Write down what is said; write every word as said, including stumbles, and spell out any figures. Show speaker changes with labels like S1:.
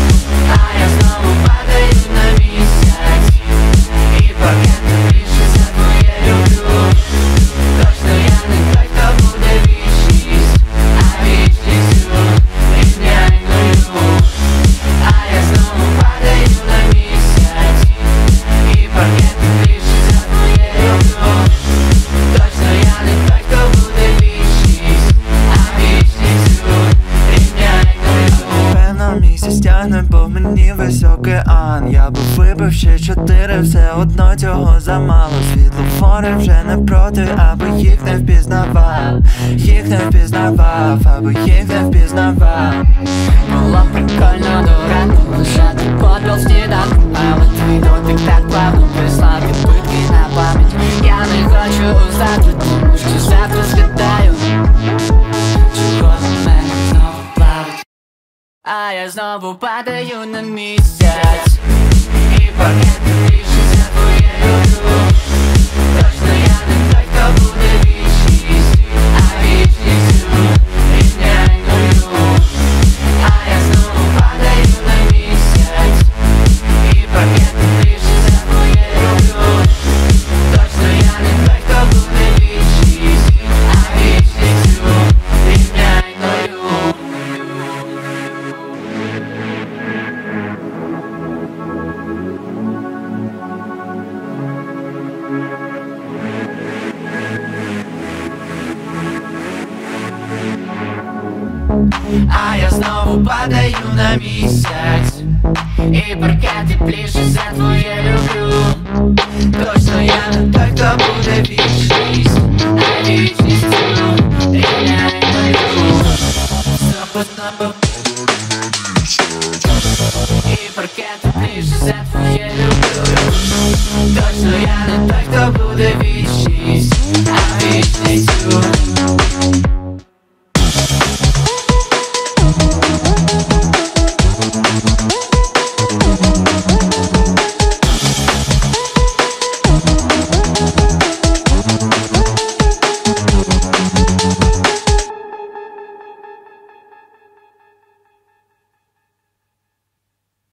S1: А я знову падаю на місяць, і поки ти ближче за твоє люблю. Точно я не той, хто буде вічність, а вічністю рівняною. А я знову падаю на місяць, і поки ти ближче за твоє люблю. Точно я не той, хто буде вічність, а вічністю рівняною.
S2: Певно місяць тягне, бо мені весь океан. Я би випив ще чотири, все одно цього замало. Світлофори вже не проти, аби їх не впізнавав. Їх не впізнавав, аби їх не впізнавав.
S1: Було б прикольно до ранку лишати поділ сніданку, але твій дотик так плавно прислав відбитки на пам'ять. Я не хочу узнати, тому що завтра згадаю, чого в мене знову плавить. А я знову падаю на місяць, і поки ти ближче за твоє люблю. Точно я не той, хто буде вічність, а вічністю рівняною. А я знову падаю на місяць, і поки ти ближче за твоє люблю. Точно я не той, хто буде вічність, а вічністю рівняною. А я знову падаю на місяць, і поки тепліше за твоє люблю. Точно я не той, хто буде вічність, а вічністю рівняною. Знову, знову. І поки тепліше за твоє люблю. Точно я не той, хто буде вічність,